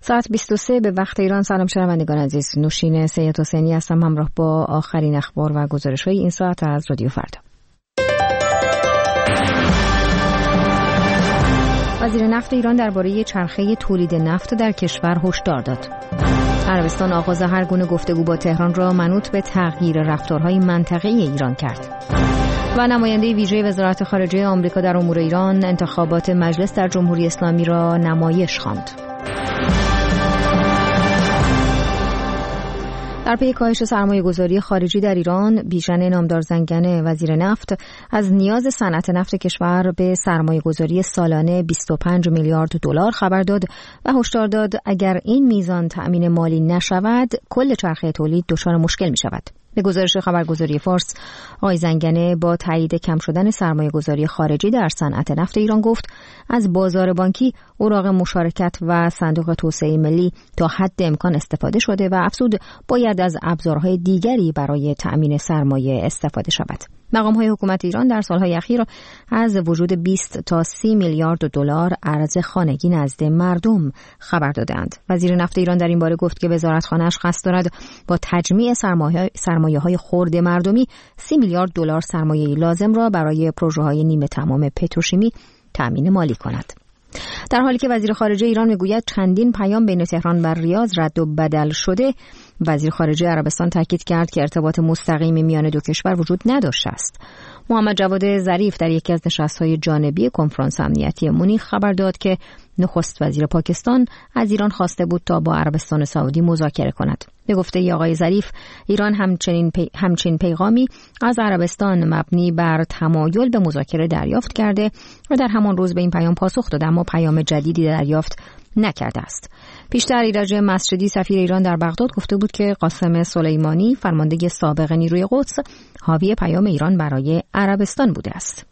ساعت 23 به وقت ایران. سلام شنوندگان عزیز، نوشین سید حسینی هستم همراه با آخرین اخبار و گزارش‌های این ساعت از رادیو فردا. وزیر نفت ایران درباره چرخه تولید نفت در کشور هشدار داد. عربستان آغاز هر گونه گفتگو با تهران را منوط به تغییر رفتارهای منطقه‌ای ایران کرد. و نماینده ویژه وزارت خارجه آمریکا در امور ایران انتخابات مجلس در جمهوری اسلامی را نمایش خواند. در پی کاهش سرمایه‌گذاری خارجی در ایران، بیژن نامدار زنگنه وزیر نفت از نیاز صنعت نفت کشور به سرمایه‌گذاری سالانه 25 میلیارد دلار خبر داد و هشدار داد اگر این میزان تأمین مالی نشود، کل چرخه تولید دچار مشکل می‌شود. به گزارش خبرگزاری فارس، آقای زنگنه با تایید کم شدن سرمایه‌گذاری خارجی در صنعت نفت ایران گفت از بازار بانکی، اوراق مشارکت و صندوق توسعه ملی تا حد امکان استفاده شده و افزود باید از ابزارهای دیگری برای تأمین سرمایه استفاده شود. مقام‌های حکومت ایران در سال‌های اخیر از وجود 20 تا 30 میلیارد دلار ارز خانگی نزد مردم خبر دادند. وزیر نفت ایران در این باره گفت که وزارتخانه‌اش قصد دارد با تجمیع سرمایه‌های خرد مردمی 30 میلیارد دلار سرمایه لازم را برای پروژه‌های نیمه تمام پتروشیمی تأمین مالی کند. در حالی که وزیر خارجه ایران میگوید چندین پیام بین تهران و ریاض رد و بدل شده، وزیر خارجه عربستان تاکید کرد که ارتباط مستقیمی میان دو کشور وجود نداشته است. محمد جواد ظریف در یکی از نشست‌های جانبی کنفرانس امنیتی مونیخ خبر داد که نخست وزیر پاکستان از ایران خواسته بود تا با عربستان سعودی مذاکره کند. به گفته آقای ظریف، ایران همچنین پیغامی از عربستان مبنی بر تمایل به مذاکره دریافت کرده و در همان روز به این پیام پاسخ داد، اما پیام جدیدی دریافت نکرده است. پیشتر ایرج مسجدی سفیر ایران در بغداد گفته بود که قاسم سلیمانی فرمانده سابق نیروی قدس حاوی پیام ایران برای عربستان بوده است.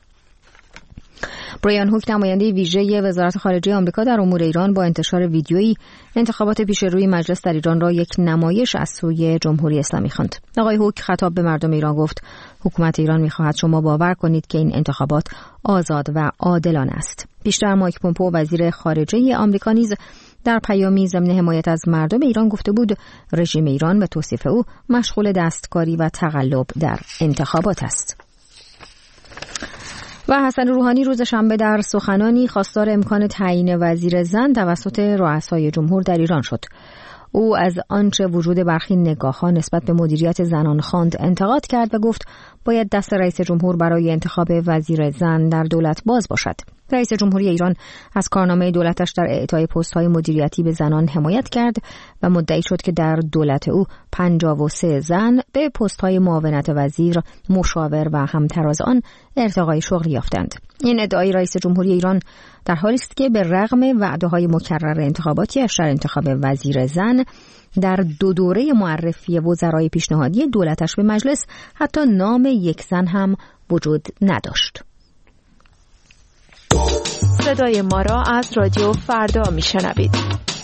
برایان هوک نماینده ویژه وزارت خارجه آمریکا در امور ایران با انتشار ویدیویی انتخابات پیش روی مجلس در ایران را یک نمایش از سوی جمهوری اسلامی خواند. آقای هوک خطاب به مردم ایران گفت حکومت ایران می‌خواهد شما باور کنید که این انتخابات آزاد و عادلانه است. بیشتر مایک پومپئو وزیر خارجه آمریکا نیز در پیامی ضمن حمایت از مردم ایران گفته بود رژیم ایران به توصیف او مشغول دستکاری و تقلب در انتخابات است. و حسن روحانی روز شنبه در سخنانی خواستار امکان تعیین وزیر زن توسط رؤسای جمهور در ایران شد. او از آنچه وجود برخی نگاه‌ها نسبت به مدیریت زنان خواند انتقاد کرد و گفت باید دست رئیس جمهور برای انتخاب وزیر زن در دولت باز باشد. رئیس جمهوری ایران از کارنامه دولتش در اعطای پست‌های مدیریتی به زنان حمایت کرد و مدعی شد که در دولت او 53 زن به پست‌های معاونت وزیر، مشاور و همتراز آن ارتقای شغلی یافتند. این ادعای رئیس جمهوری ایران در حالی است که به رغم وعده‌های مکرر انتخاباتی‌اش در انتخاب وزیر زن، در 2 دوره معرفی وزرای پیشنهادی دولتش به مجلس حتی نام یک زن هم وجود نداشت. صدای ما را از رادیو فردا میشنوید.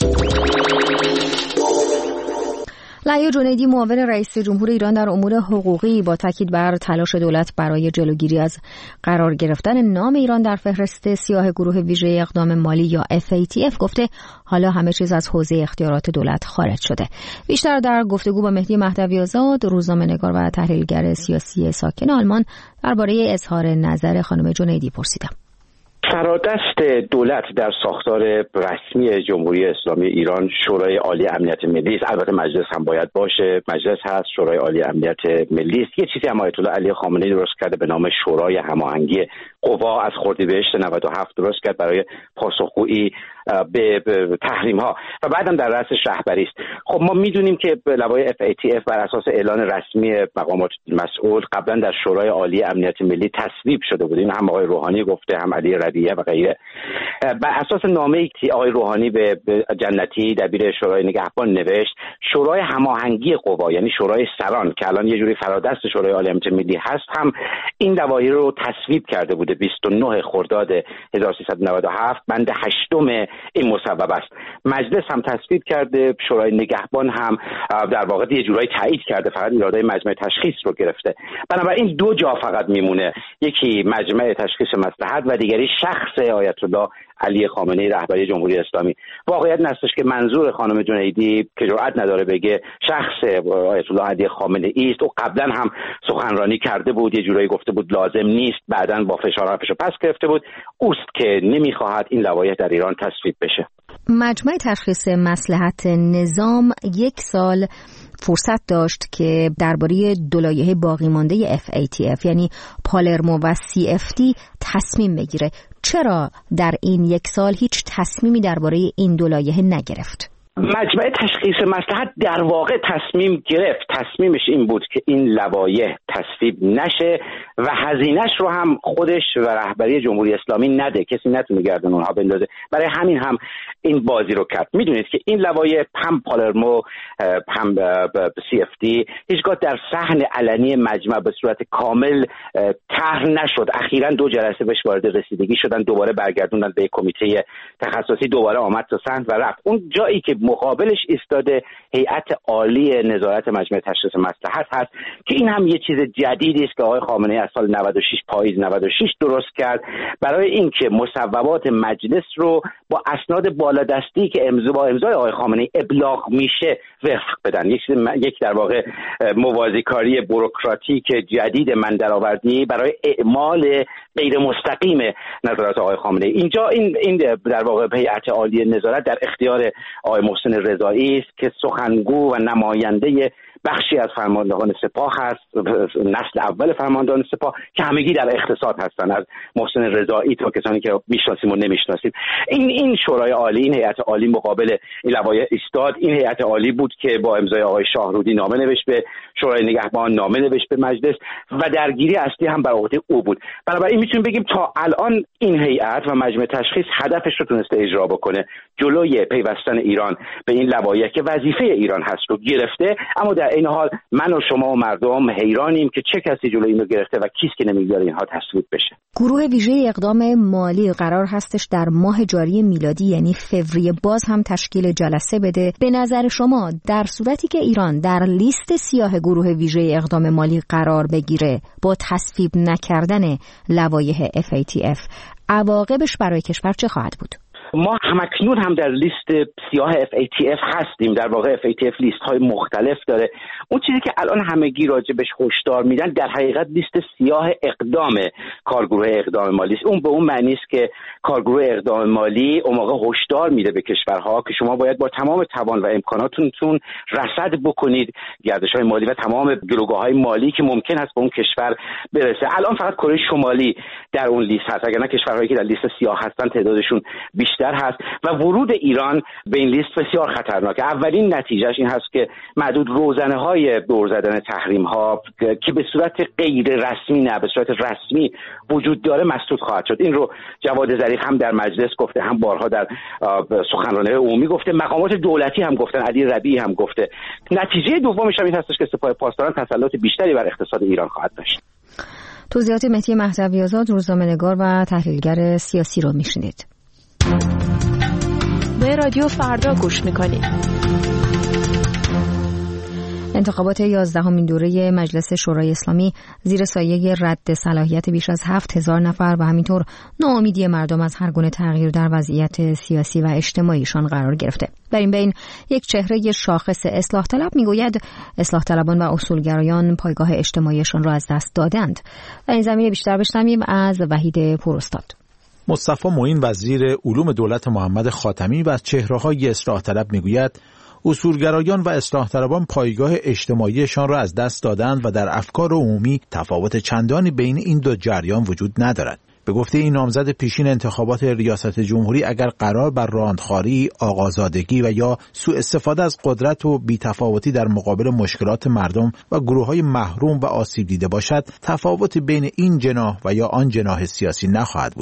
لعیا جنیدی معاون رئیس جمهور ایران در امور حقوقی با تاکید بر تلاش دولت برای جلوگیری از قرار گرفتن نام ایران در فهرست سیاه گروه ویژه اقدام مالی یا FATF گفته حالا همه چیز از حوزه اختیارات دولت خارج شده. بیشتر در گفتگو با مهدی مهدوی‌آزاد، روزنامه‌نگار و تحلیلگر سیاسی ساکن آلمان، درباره اظهار نظر خانم جنیدی پرسیدم. فرادست دولت در ساختار رسمی جمهوری اسلامی ایران شورای عالی امنیت ملی است. البته مجلس هم باید باشه، مجلس هست، شورای عالی امنیت ملی است. یه چیزی هم آیت الله علی خامنه‌ای درست کرده به نام شورای هماهنگی قوا از اردیبهشت 97 درست کرد برای پاسخگویی به تحریم ها و بعدم در رأسش رهبری است. خب ما میدونیم که لوای FATF بر اساس اعلان رسمی مقامات مسئول قبلا در شورای عالی امنیت ملی تصویب شده بود. این هم آقای روحانی گفته، هم علی ربیعه و غیره. بر اساس نامه‌ای که آقای روحانی به جنتی دبیر شورای نگهبان نوشت، شورای هماهنگی قوا یعنی شورای سران که الان یه جوری فرادست شورای عالی امنیت ملی هست هم این دوایر رو تصویب کرده بوده. 29 خرداد 1397 بند 8 این مصوبه است. مجلس هم تصویب کرده، شورای نگهبان هم در واقع یه جورایی تایید کرده، فقط ایرادای مجمع تشخیص رو گرفته. بنابراین دو جا فقط میمونه، یکی مجمع تشخیص مصلحت و دیگری شخص آیت الله علی خامنه‌ای رهبری جمهوری اسلامی. واقعیت هستش که منظور خانم جنیدی که جرئت نداره بگه شخص آیت الله علی خامنه‌ای است. او قبلا هم سخنرانی کرده بود، یه جورایی گفته بود لازم نیست، بعداً با فشار حرفشو پس گرفته بود. اوست که نمیخواهد این لوایح در ایران تصویب بشه. مجمع تشخیص مصلحت نظام 1 سال فرصت داشت که درباره دو لایحه باقی مانده FATF یعنی پالرمو و CFT تصمیم بگیره. چرا در این 1 سال هیچ تصمیمی درباره این دو لایحه نگرفت؟ مجمع تشخیص مصلحت در واقع تصمیم گرفت. تصمیمش این بود که این لوایح تصویب نشه و هزینه‌اش رو هم خودش و رهبری جمهوری اسلامی نده، کسی نتونه گردن اونها بندازه. برای همین هم این بازی رو کرد. میدونید که این لوایح هم پالرمو هم CFT هیچگاه در صحن علنی مجمع به صورت کامل طرح نشد. اخیراً 2 جلسه بهش وارد رسیدگی شدن، دوباره برگردوندن به کمیته تخصصی، دوباره آمد تا صحن و رفت. اون جایی که مقابلش ایستاده هیئت عالی نظارت مجمع تشخیص مصلحت هست که این هم یه چیز جدیدی است که آقای خامنه‌ای از سال 96 پاییز 96 درست کرد برای اینکه مصوبات مجلس رو با اسناد بالادستی که با امضای آقای خامنه‌ای ابلاغ میشه وفق بدن. یک در واقع موازیکاری بوروکراتیک جدید من درآوردی برای اعمال غیر مستقیم نظارت آقای خامنه‌ای. اینجا این در واقع هیئت عالی نظارت در اختیار آقای محسن رضایی است که سخنگو و نماینده بخشی از فرماندهان سپاه هست، نسل اول فرماندهان سپاه که همگی در اقتصاد هستن، از محسن رضایی تا کسانی که میشناسیم و نمیشناسیم. این شورای عالی، این هیئت عالی مقابل این لوایح ایستاد. این هیئت عالی بود که با امضای آقای شاهرودی نامه نوشت به شورای نگهبان، نامه نوشت به مجلس و درگیری اصلی هم بر عهده او بود. بنابراین میتونیم بگیم تا الان این هیئت و مجمع تشخیص هدفش رو تونسته اجرا بکنه، جلوی پیوستن ایران به این لوایح که وظیفه ایران هست رو گرفته. اما در این حال من و شما و مردم حیرانیم که چه کسی جلوی اینو گرفته و کیست که نمیذاره اینها تصویب بشه. گروه ویژه اقدام مالی قرار هستش در ماه جاری میلادی یعنی فوریه باز هم تشکیل جلسه بده. به نظر شما در صورتی که ایران در لیست سیاه گروه ویژه اقدام مالی قرار بگیره با تصویب نکردن لوایح FATF عواقبش برای کشور چه خواهد بود؟ ما همکنون هم در لیست سیاه FATF هستیم. در واقع FATF لیست های مختلف داره. اون چیزی که الان همگی راجبش هشدار میدن در حقیقت لیست سیاه اقدام کارگروه اقدام مالی است. اون به اون معنی است که کارگروه اقدام مالی اون موقع هشدار میده به کشورها که شما باید با تمام توان و امکاناتتون رصد بکنید گردش‌های مالی و تمام گروگاه‌های مالی که ممکن است به اون کشور برسه. الان فقط کره شمالی در اون لیست هست، اگر نه کشورهایی که در لیست سیاه هستن تعدادشون بیشتر هست و ورود ایران به این لیست بسیار خطرناکه. اولین نتیجهش این هست که معدود روزنه‌های دور زدن تحریم‌ها که به صورت غیر رسمی نه به صورت رسمی وجود داره مسدود خواهد شد. این رو جواد ظریف هم در مجلس گفته، هم بارها در سخنرانی عمومی گفته، مقامات دولتی هم گفتن، علی ربیعی هم گفته. نتیجه دومش هم این هستش که سپاه پاسداران تسلط بیشتری بر اقتصاد ایران خواهد داشت. توضیحات مهدی مهدوی‌آزاد، روزنامه‌نگار و تحلیلگر سیاسی رو میشنید. به رادیو فردا گوش میکنید. انتخابات 11مین دوره مجلس شورای اسلامی زیر سایه رد صلاحیت بیش از 7000 نفر و همینطور ناامیدی مردم از هر گونه تغییر در وضعیت سیاسی و اجتماعیشان قرار گرفته. در این بین یک چهره شاخص اصلاح طلب میگوید اصلاح طلبان و اصولگرایان پایگاه اجتماعیشان را از دست دادند. در این زمینه بیشتر بشنویم از وحید پوراستاد. مصطفی معین وزیر علوم دولت محمد خاتمی و چهره‌های اصلاح طلب میگوید اصولگرایان و اصلاح طلبان پایگاه اجتماعیشان را از دست دادند و در افکار عمومی تفاوت چندانی بین این دو جریان وجود ندارد. به گفته این نامزد پیشین انتخابات ریاست جمهوری اگر قرار بر راندخواری، آقازادگی و یا سوء استفاده از قدرت و بی‌تفاوتی در مقابل مشکلات مردم و گروه‌های محروم و آسیب دیده باشد، تفاوتی بین این جناح و یا آن جناح سیاسی نخواهد بود.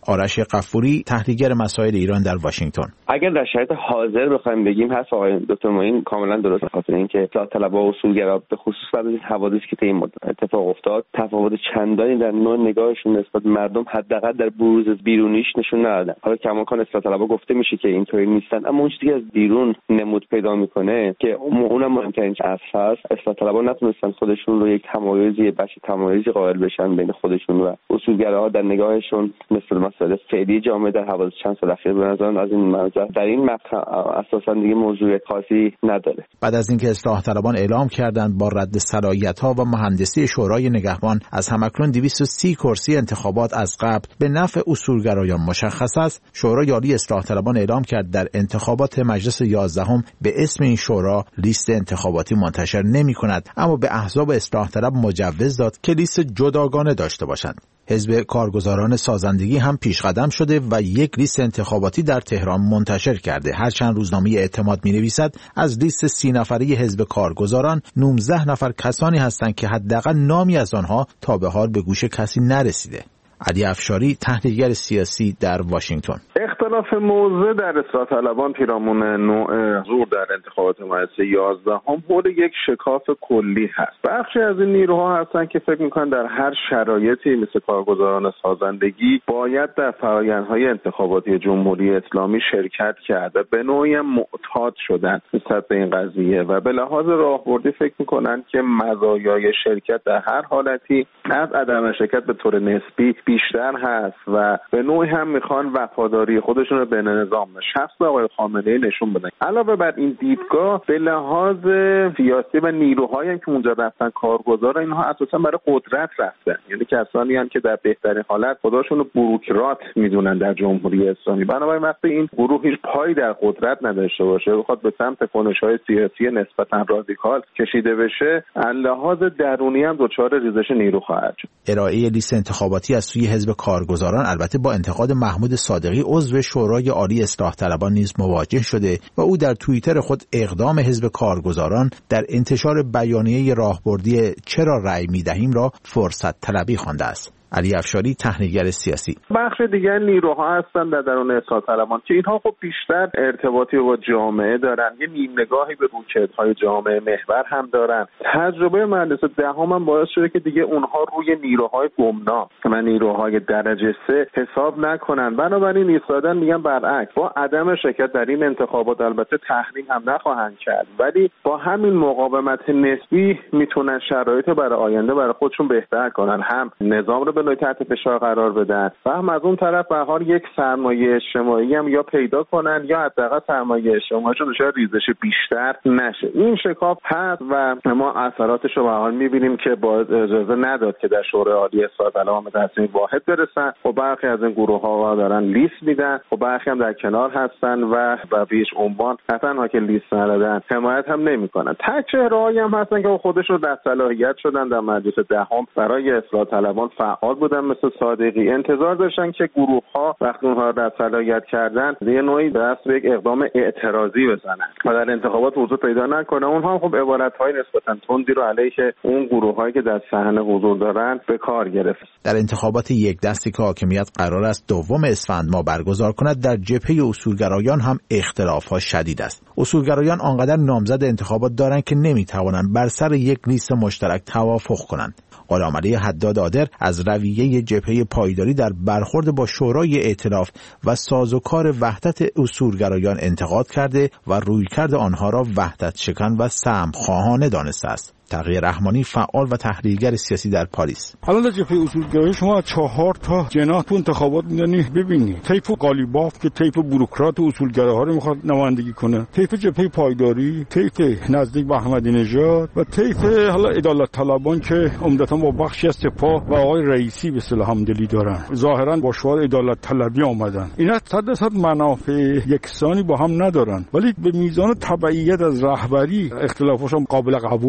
آرش غفوری، تحلیلگر مسائل ایران در واشنگتن: اگر در شرایط حاضر بخوایم بگیم حرف آقای دکتر معین کاملا درست، خاطر اینکه اصلاح طلبها و اصولگرا به خصوص بعد از این حوادثی که طی این مدت اتفاق افتاد تفاوت چندانی در نوع نگاهشون نسبت به مردم حداقل در بروز بیرونیش نشون ندادن. حالا کماکان اصلاح طلبها گفته میشه که اینطوری نیستن، اما اون چیزی که از بیرون نمود پیدا میکنه که اونم مهمترین اصل هست، اصلاح طلبها نتونستن خودشون رو یک تمایزی تمایزی قائل بشن بین خودشون و اصولگراها در نگاهشون مثل مسائل فعلی جامعه در حوادث چند سال اخیر. به نظر از این منظر در این مقطع اساسا دیگه موضوع خاصی نداره. بعد از اینکه اصلاح طلبان اعلام کردند با رد صلاحیت‌ها و مهندسی شورای نگهبان از هم‌اکنون 230 کرسی انتخابات از قبل به نفع اصولگرایان مشخص است، شورای عالی اصلاح طلبان اعلام کرد در انتخابات مجلس 11 به اسم این شورا لیست انتخاباتی منتشر نمی‌کند، اما به احزاب اصلاح طلب مجوز داد که لیست جداگانه داشته باشند. حزب کارگزاران سازندگی هم پیشقدم شده و یک لیست انتخاباتی در تهران منتشر کرده. هرچند روزنامه اعتماد می‌نویسد از لیست 30 نفره حزب کارگزاران 19 نفر کسانی هستند که حداقل نامی از آنها تا به حال به گوش کسی نرسیده. علی افشاری، تحلیلگر سیاسی در واشنگتن: اختلاف موضع در اصلاح طلبان پیرامون نوع حضور در انتخابات مجلس 11 حول یک شکاف کلی هست. بخشی از این نیروها هستن که فکر میکنن در هر شرایطی مثل کارگزاران سازندگی باید در فرآیندهای انتخاباتی جمهوری اسلامی شرکت کرده، به نوعی معتاد شدن نسبت به این قضیه و به لحاظ راهبردی فکر میکنن که مزایای شرکت در هر حالتی از عدم شرکت به طور نسبی بیشتر هست و به نوعی هم میخوان وفاداری خودشون رو به نظام شخص آقای خامنه‌ای نشون بدن. علاوه بر این دیدگاه به لحاظ سیاسی و نیروهایی که اونجا رفتن کارگزار، اینها اساسا برای قدرت رفتن، یعنی کسانی هم که در بهترین حالت خودشون رو بوروکرات میدونن در جمهوری اسلامی. بنابراین وقتی این گروه هیچ پایی در قدرت نداشته باشه، بخواد به سمت کنش‌های سیاسی نسبتا رادیکال کشیده بشه، لحاظ درونی هم دچار ریزش نیرو خواهد شد. ارائه لیست انتخاباتی از سوی حزب کارگزاران البته با انتقاد محمود صادقی عضو شورای عالی اصلاح طلبان نیز مواجه شده و او در توییتر خود اقدام حزب کارگزاران در انتشار بیانیه راهبردی چرا رأی می‌دهیم را فرصت طلبی خوانده است. علی افشاری، تحلیلگر سیاسی: بخش دیگر نیروها هستن در درون اصلاح طلبان که اینها خب بیشتر ارتباطی با جامعه دارن، یه نیم نگاهی به رویکردهای جامعه محور هم دارن. تجربه مجلس دهم هم باعث شده که دیگه اونها روی نیروهای گمنام و نیروهای درجه 3 حساب نکنن. بنابراین ایستادن میگن برعکس، با عدم شرکت در این انتخابات البته تحریم هم نخواهند کرد، ولی با همین مقاومت نسبی میتونن شرایط برای آینده برای خودشون بهتر کنن، هم نظام رو به نوعی تحت فشار قرار بدن و هم از اون طرف به حال یک سرمایه اجتماعی هم یا پیدا کنن یا حداقل سرمایه اجتماعیشون دچار ریزش بیشتر نشه. این شکاف هست و ما اثراتش رو به حال می‌بینیم که باید اجازه نداد که در شورای عالی اصلاح طلبان به تصمیم واحد برسن و برخی از این گروه‌ها دارن لیست میدن و برخی هم در کنار هستن و به هیچ عنوان نه تنها که لیست ندادن حمایت هم نمی‌کنن. تک چهره‌هایی هم هستن که خودشون در صلاحیت شدن در مجلس دهم برای اصلاح طلبان فعال بودن، مثل صادقی. انتظار داشتن که گروه‌ها وقتی اونها را صلاحیت کردن یه نوعی دست به یک اقدام اعتراضی بزنن و در انتخابات حضور پیدا نکنه. اونها هم خب عبارت‌های نسبتاً تندی رو علیه اون گروه‌هایی که در صحنه حضور دارن به کار گرفت. در انتخابات یک دستی که حاکمیت قرار است دوم اسفند ماه برگزار کند، در جبهه اصولگرایان هم اختلاف‌ها شدید است. اصولگرایان آنقدر نامزد انتخابات دارند که نمی‌توانند بر سر یک لیست مشترک توافق کنند. غلامعلی حداد عادر از رویه جبهه پایداری در برخورد با شورای ائتلاف و سازوکار وحدت اصولگرایان انتقاد کرده و رویکرد آنها را وحدت شکن و سمخواهانه دانسته است. تقی رحمانی، فعال و تحلیلگر سیاسی در پاریس: الان در جبهه اصولگرایی شما 4 تا جناح تو انتخابات میدونی، ببینید طیف قالیباف که طیف بوروکرات اصولگراها رو میخواد نمایندگی کنه، طیف جبهه پایداری، طیف نزدیک به احمدی نژاد و طیف حالا عدالت طلبان که عمدتاً با بخشی از سپاه و آقای رئیسی به اصطلاح همدلی دارن، ظاهراً با شعار عدالت طلبی آمدن. اینا 100% منافع یکسانی با هم ندارن، ولی به میزان تبعیت از رهبری اختلافشون قابل قبول میشه.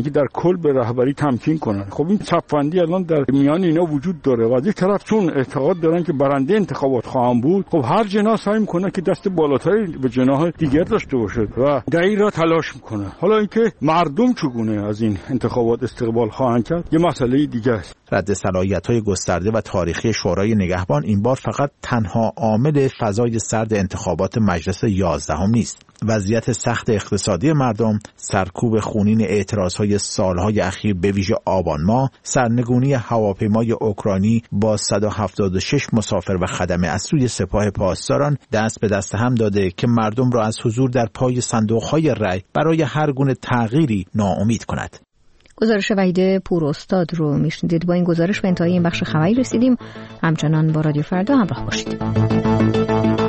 که در کل به رهبری تمکین کنن. خب این چپفندی الان در میان اینا وجود داره و از یک طرف چون اعتقاد دارن که برنده انتخابات خواهند بود، خب هر جناح سعی میکنه که دست بالاتری به جناح دیگر داشته باشه و در این راه تلاش میکنه. حالا اینکه مردم چگونه از این انتخابات استقبال خواهند کرد یه مسئله دیگه است. رد صلاحیت‌های گسترده و تاریخی شورای نگهبان این بار فقط تنها عامل فضای سرد انتخابات مجلس 11 نیست. وضعیت سخت اقتصادی مردم، سرکوب خونین اعتراضهای سالهای اخیر به ویژه آبان ماه، سرنگونی هواپیمای اوکراینی با 176 مسافر و خدمه از سوی سپاه پاسداران دست به دست هم داده که مردم را از حضور در پای صندوق‌های رای برای هر گونه تغییری ناامید کند. گزارش وحید پوراستاد رو میشنیدید. با این گزارش به انتهای این بخش خبری رسیدیم. همچنان با رادیو فردا همراه باشید.